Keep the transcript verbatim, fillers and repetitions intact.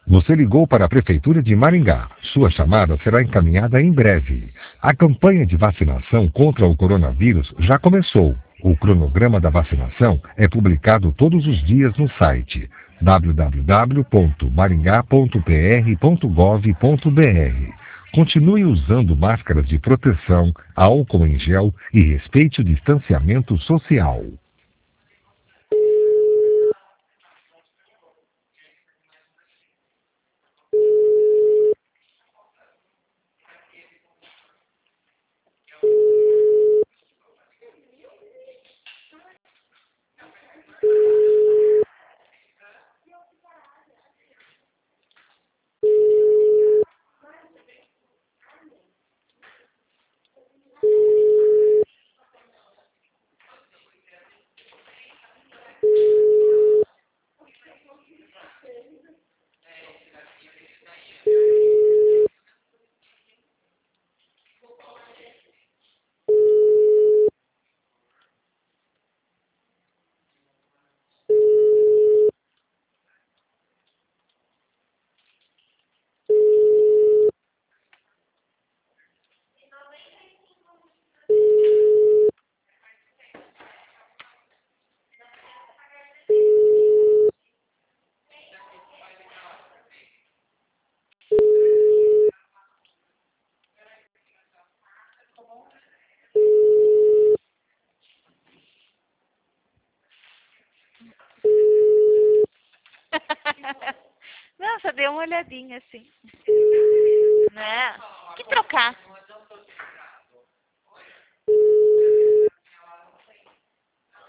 Você ligou para a Prefeitura de Maringá. Sua chamada será encaminhada em breve. A campanha de vacinação contra o coronavírus já começou. O cronograma da vacinação é publicado todos os dias no site w w w ponto maringá ponto p r ponto gov ponto b r. Continue usando máscaras de proteção, álcool em gel e respeite o distanciamento social. Não, só dei uma olhadinha assim. Né? Que trocar.